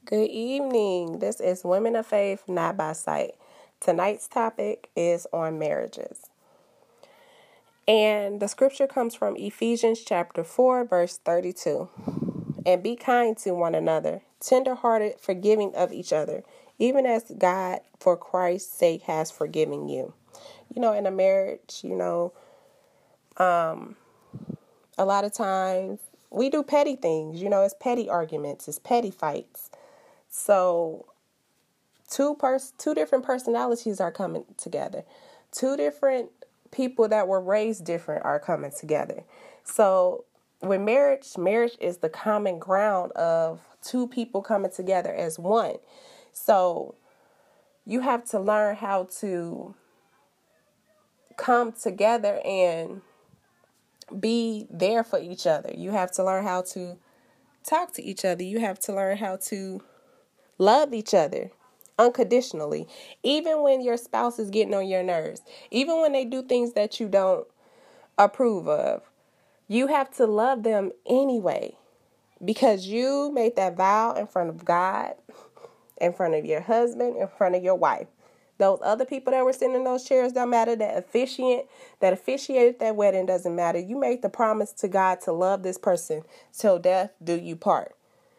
Good evening. This is Women of Faith, Not by Sight. Tonight's topic is on marriages. And the scripture comes from Ephesians chapter 4, verse 32. And be kind to one another, tender-hearted, forgiving of each other, even as God, for Christ's sake, has forgiven you. In a marriage, a lot of times we do petty things. It's petty arguments, it's petty fights. So two different personalities are coming together. Two different people that were raised different are coming together. So with marriage is the common ground of two people coming together as one. So you have to learn how to come together and be there for each other. You have to learn how to talk to each other. You have to learn how to love each other unconditionally, even when your spouse is getting on your nerves, even when they do things that you don't approve of. You have to love them anyway, because you made that vow in front of God, in front of your husband, in front of your wife. Those other people that were sitting in those chairs don't matter. That officiated that wedding doesn't matter. You made the promise to God to love this person till death do you part.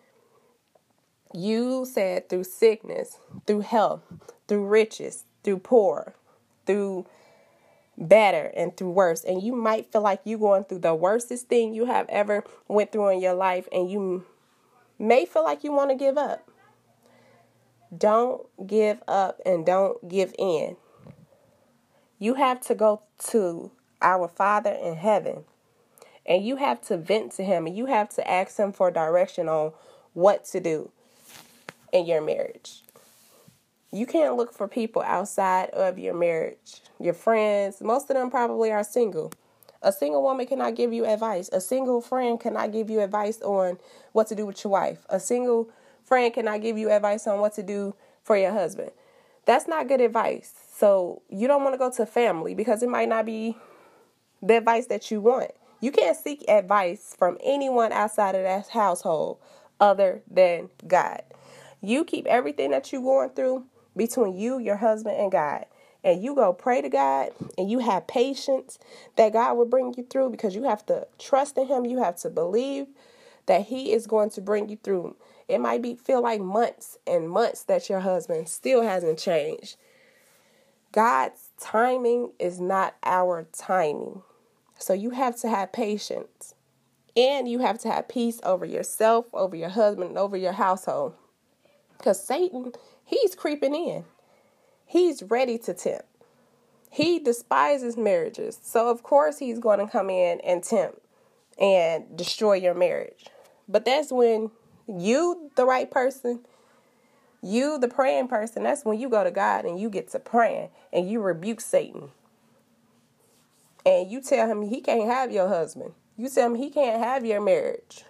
You said through sickness, through health, through riches, through poor, through better, and through worse. And you might feel like you're going through the worstest thing you have ever went through in your life, and you may feel like you want to give up. Don't give up and don't give in. You have to go to our Father in heaven, and you have to vent to him, and you have to ask him for direction on what to do in your marriage. You can't look for people outside of your marriage. Your friends, most of them probably are single. A single woman cannot give you advice. A single friend cannot give you advice on what to do with your wife. A single friend cannot give you advice on what to do for your husband. That's not good advice. So you don't want to go to family, because it might not be the advice that you want. You can't seek advice from anyone outside of that household other than God. You keep everything that you're going through between you, your husband, and God. And you go pray to God, and you have patience that God will bring you through, because you have to trust in him. You have to believe that he is going to bring you through. It might feel like months and months that your husband still hasn't changed. God's timing is not our timing. So you have to have patience, and you have to have peace over yourself, over your husband, and over your household. Because Satan, he's creeping in. He's ready to tempt. He despises marriages. So, of course, he's going to come in and tempt and destroy your marriage. But that's when you, the right person, you, the praying person, that's when you go to God and you get to praying and you rebuke Satan. And you tell him he can't have your husband. You tell him he can't have your marriage.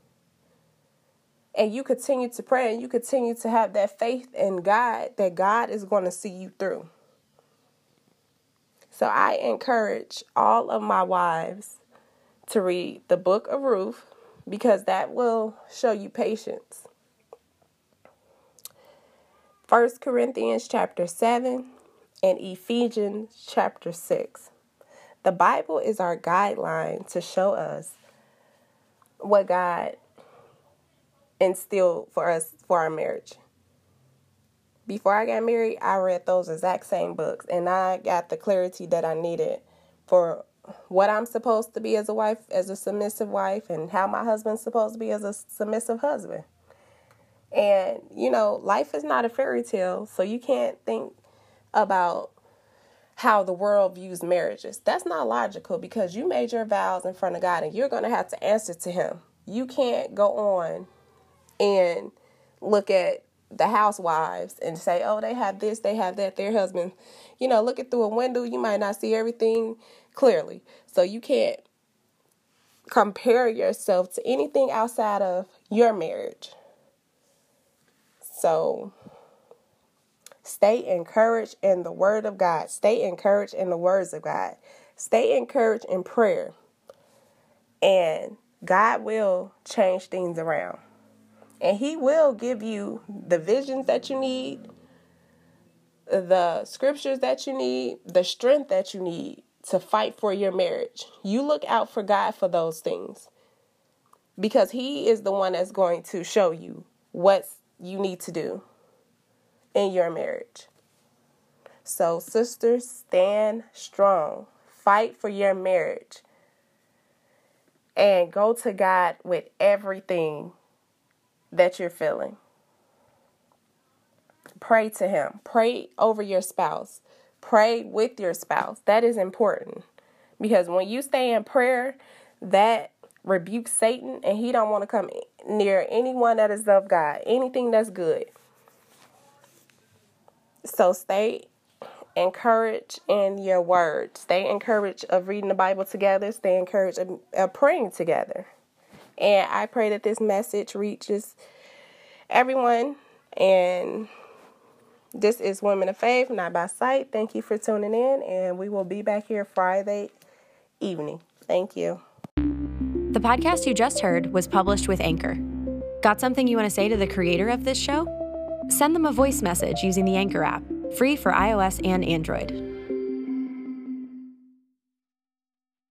And you continue to pray, and you continue to have that faith in God that God is going to see you through. So I encourage all of my wives to read the book of Ruth, because that will show you patience. 1 Corinthians chapter 7 and Ephesians chapter 6. The Bible is our guideline to show us what God instilled for us for our marriage. Before I got married, I read those exact same books, and I got the clarity that I needed for what I'm supposed to be as a wife, as a submissive wife, and how my husband's supposed to be as a submissive husband. And, life is not a fairy tale, so you can't think about how the world views marriages. That's not logical, because you made your vows in front of God, and you're going to have to answer to him. You can't go on and look at the housewives and say, oh, they have this, they have that, their husband, looking through a window, you might not see everything clearly. So you can't compare yourself to anything outside of your marriage. So stay encouraged in the word of God. Stay encouraged in the words of God. Stay encouraged in prayer. And God will change things around. And he will give you the visions that you need, the scriptures that you need, the strength that you need to fight for your marriage. You look out for God for those things, because he is the one that's going to show you what you need to do in your marriage. So, sisters, stand strong. Fight for your marriage. And go to God with everything that you're feeling. Pray to him. Pray over your spouse. Pray with your spouse. That is important. Because when you stay in prayer, that rebukes Satan, and he don't want to come near anyone that is of God, anything that's good. So stay encouraged in your word. Stay encouraged of reading the Bible together. Stay encouraged of praying together. And I pray that this message reaches everyone. And this is Women of Faith, Not by Sight. Thank you for tuning in, and we will be back here Friday evening. Thank you. The podcast you just heard was published with Anchor. Got something you want to say to the creator of this show? Send them a voice message using the Anchor app, free for iOS and Android.